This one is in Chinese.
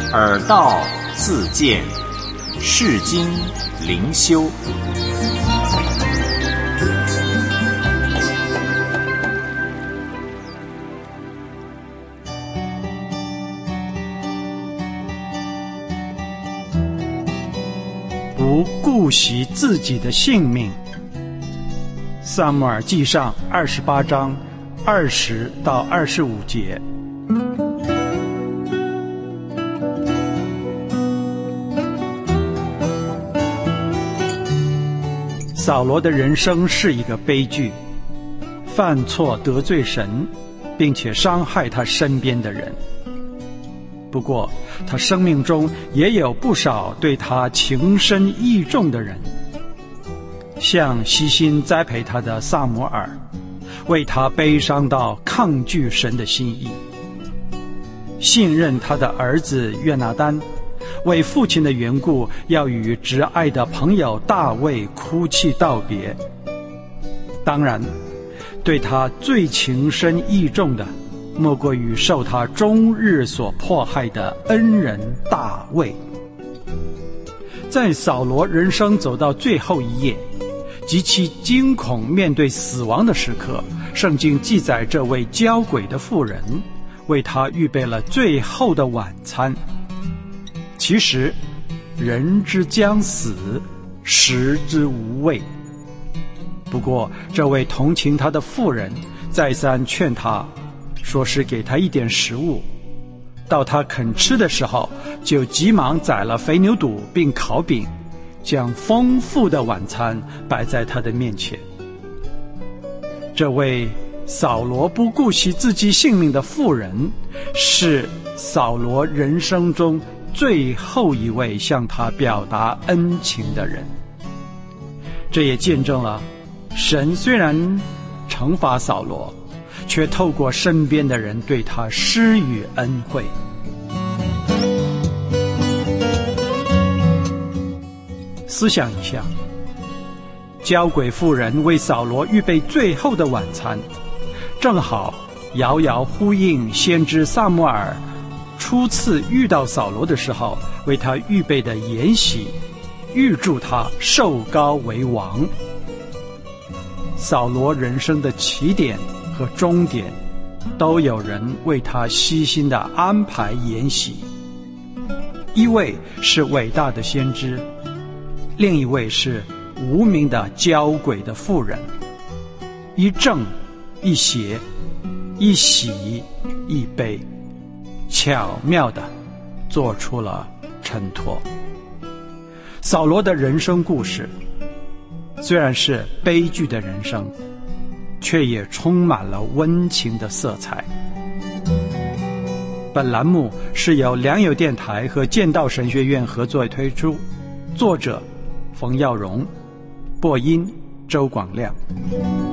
耳道自见，世经灵修。 不顾惜自己的性命。撒母耳记上28章20到25节。扫罗的人生是一个悲剧，犯错得罪神，并且伤害他身边的人。不过他生命中也有不少对他情深意重的人，像悉心栽培他的撒母耳，为他悲伤到抗拒神的心意；信任他的儿子约拿单，为父亲的缘故要与挚爱的朋友大卫哭泣道别。当然，对他最情深意重的，莫过于受他终日所迫害的恩人大卫。在扫罗人生走到最后一页，极其惊恐面对死亡的时刻，圣经记载这位交鬼的妇人为他预备了最后的晚餐。其实人之将死，食之无味。不过这位同情他的妇人再三劝他，说是给他一点食物，到他肯吃的时候，就急忙宰了肥牛肚并烤饼，将丰富的晚餐摆在他的面前。这位扫罗不顾惜自己性命的妇人，是扫罗人生中最后一位向他表达恩情的人。这也见证了神虽然惩罚扫罗，却透过身边的人对他施予恩惠。思想一下，交鬼妇人为扫罗预备最后的晚餐，正好遥遥呼应先知撒母耳初次遇到扫罗的时候为他预备的筵席，预祝他受膏为王。扫罗人生的起点和终点，都有人为他悉心地安排筵席。一位是伟大的先知，另一位是无名的交鬼的妇人，一正一邪，一喜一悲，巧妙地做出了衬托。扫罗的人生故事虽然是悲剧的人生，却也充满了温情的色彩。本栏目是由良友电台和剑道神学院合作推出，作者冯耀荣，播音周广亮。